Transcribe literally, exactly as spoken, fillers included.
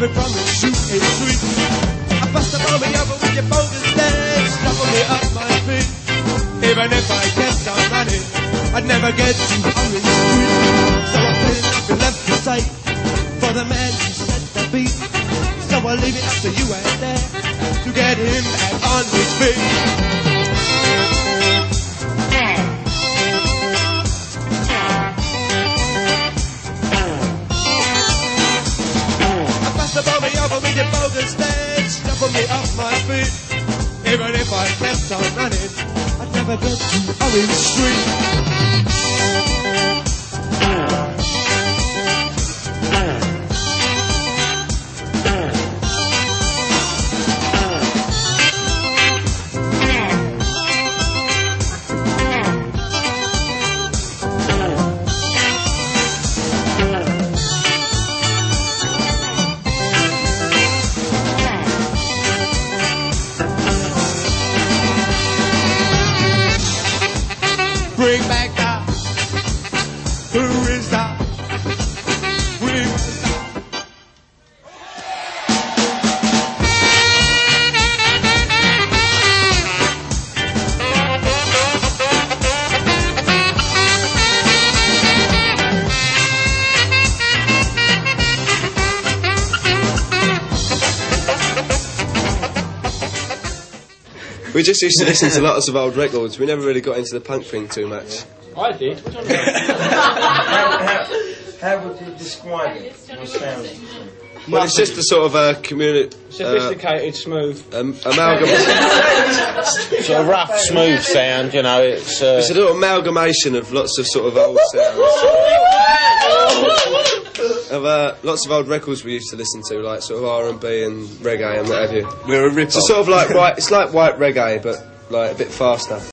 jumping from the shooting street. I bust up on me over with your bogus dance, shuffle me up my feet. Even if I kept on running, I'd never get to Orange Street. So I put it up and left the sight for the man who set the beat. So I'll leave it up to you and there to get him back on his feet. Bump me over with your bogus dance, shuffle me off my feet. Even if I kept on running, I'd never get to Orange Street. Bring back the, who is that? Bring back the. We just used to listen to lots of old records. We never really got into the punk thing too much. I did. how, how, how would you describe it? What sound? Well, it's just a sort of a community... Sophisticated, uh, smooth. Um, amalgam... sort of rough, smooth sound, you know, it's... Uh... It's a little amalgamation of lots of sort of old sounds. of uh, lots of old records we used to listen to, like sort of R and B and reggae and what have you. We're a rip-off. It's sort of like white... It's like white reggae, but like a bit faster.